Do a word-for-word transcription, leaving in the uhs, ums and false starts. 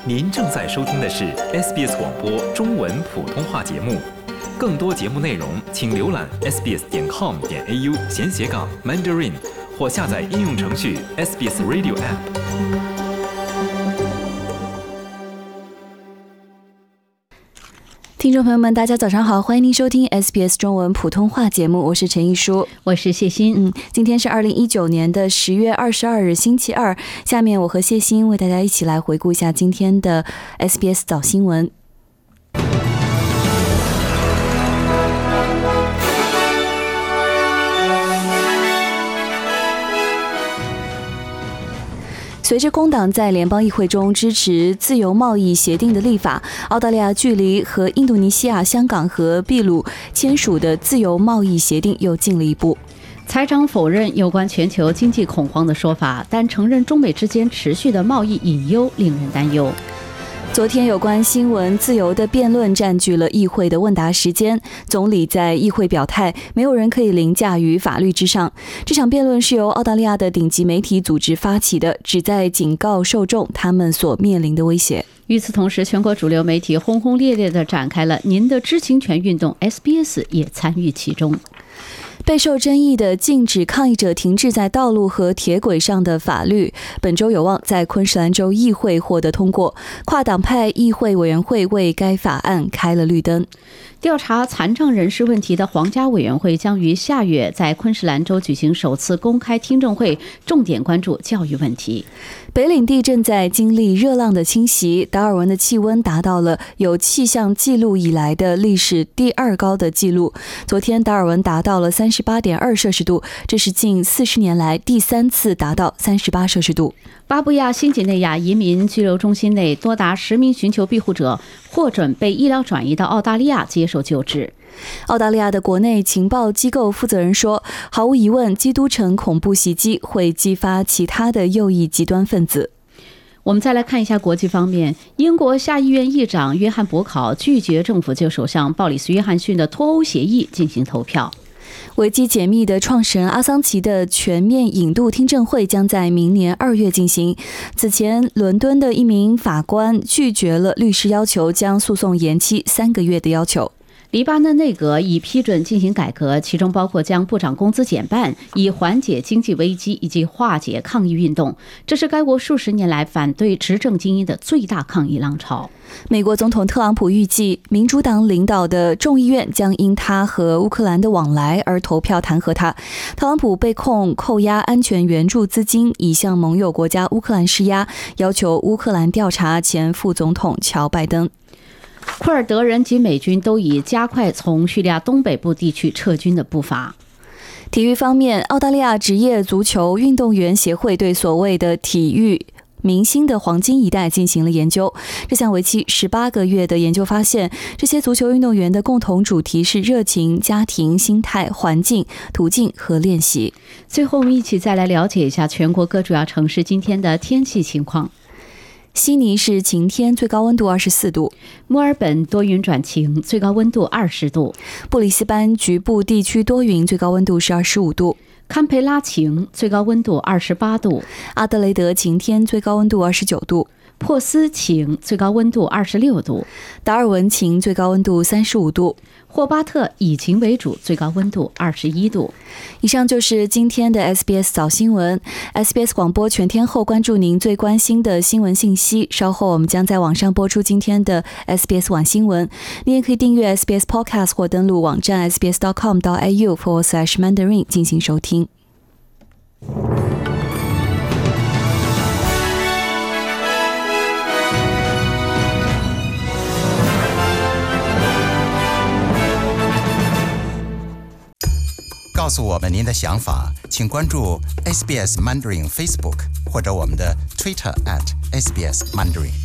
您正在收听的是 S B S 广播中文普通话节目。更多节目内容，请浏览 s b s 点 com 点 a u 闲斜杠 Mandarin， 或下载应用程序 S B S Radio App。 听众朋友们，大家早上好，欢迎您收听 S B S 中文普通话节目，我是陈奕舒， 我是谢欣。 嗯，今天是二零一九年的十月二十二日，星期二。下面我和谢欣为大家一起来回顾一下今天的 S B S 早新闻。随着工党在联邦议会中支持自由贸易协定的立法，澳大利亚距离和印度尼西亚、香港和秘鲁签署的自由贸易协定又进了一步。 财长否认有关全球经济恐慌的说法，但承认中美之间持续的贸易隐忧令人担忧。 昨天有关新闻自由的辩论占据了议会的问答时间，总理在议会表态，没有人可以凌驾于法律之上。这场辩论是由澳大利亚的顶级媒体组织发起的，旨在警告受众他们所面临的威胁。 与此同时，全国主流媒体轰轰烈烈地展开了您的知情权运动 ，S B S 也参与其中。 备受争议的禁止抗议者停滞在道路和铁轨上的法律，本周有望在昆士兰州议会获得通过。跨党派议会委员会为该法案开了绿灯。 调查残障人士问题的皇家委员会将于下月在昆士兰州举行首次公开听证会，重点关注教育问题。 北领地正在经历热浪的侵袭，达尔文的气温达到了有气象记录以来的历史第二高的记录。昨天达尔文达到了 三十八点二摄氏度，这是近四十年来第三次达到三十八摄氏度。 巴布亚新几内亚移民拘留中心内多达十名寻求庇护者获准被医疗转移到澳大利亚接受救治。 澳大利亚的国内情报机构负责人说，毫无疑问，基督城恐怖袭击会激发其他的右翼极端分子。 我们再来看一下国际方面，英国下议院议长约翰伯考拒绝政府就首相鲍里斯约翰逊的脱欧协议进行投票。 维基解密的创始人阿桑奇的全面引渡听证会将在明年二月进行。此前，伦敦的一名法官拒绝了律师要求将诉讼延期三个月的要求。 黎巴嫩内阁已批准进行改革，其中包括将部长工资减半，以缓解经济危机以及化解抗议运动。这是该国数十年来反对执政精英的最大抗议浪潮。 美国总统特朗普预计，民主党领导的众议院将因他和乌克兰的往来而投票弹劾他。特朗普被控扣押安全援助资金，已向盟友国家乌克兰施压，要求乌克兰调查前副总统乔拜登。 库尔德人及美军都已加快从叙利亚东北部地区撤军的步伐。 体育方面，澳大利亚职业足球运动员协会对所谓的体育明星的黄金一代进行了研究。这项为期十八个月的研究发现，这些足球运动员的共同主题是热情、家庭、心态、环境、途径和练习。 最后，我们一起再来了解一下全国各主要城市今天的天气情况。 悉尼是晴天，最高温度二十四度； 墨尔本多云转晴，最高温度二十度； 布里斯班局部地区多云，最高温度是二十五度； 堪培拉晴，最高温度二十八度； 阿德雷德晴天，最高温度二十九度； 珀斯晴，最高温度二十六度； 达尔文晴，最高温度三十五度； 霍巴特以晴为主，最高温度二十一度。 以上就是今天的 S B S 早新闻。S B S 广播全天候关注您最关心的新闻信息。稍后我们将在网上播出今天的 S B S 晚新闻。您也可以订阅 S B S Podcast 或登录网站 s b s dot com dot a u forward slash mandarin 进行收听。 告诉我们您的想法，请关注 S B S Mandarin Facebook 或者我们的 Twitter at S B S Mandarin。